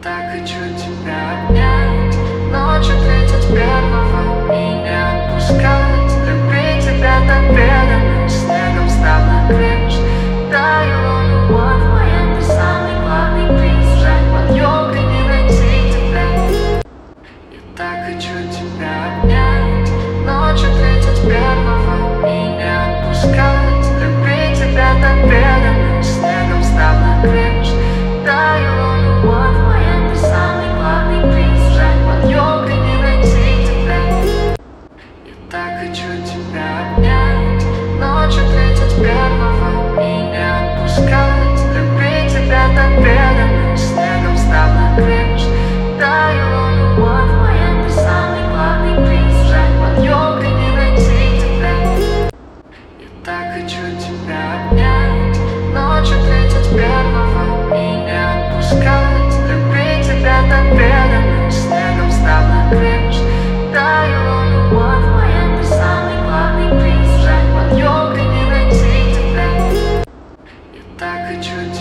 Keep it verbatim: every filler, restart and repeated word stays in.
Так хочу тебя обнять, ночью тридцать первого и не отпускать. Любить тебя так преданно, снегом стал накрыть. Таяла любовь моя, ты самый главный приз. Жаль, под елкой не найти тебя. Я так хочу тебя обнять, ночью тридцать первого и не отпускать. Любить тебя так преданно, снегом стал накрыть. Таяла любовь моя, ты самый главный приз. Жаль, под елкой не найти тебя. Я так хочу тебя обнять, ночью тридцать первого и не отпускать. Любить тебя так преданно, снегом стал накрыть. Таяла любовь моя, ты самый главный приз. Жаль, под елкой не найти тебя. Я так хочу тебя обнять, ночью тридцать первого и не отпускать. Любить тебя так преданно, снегом стал накрыть. Таяла любовь моя, ты самый главный приз. Жаль, под елкой не найти тебя. Я так хочу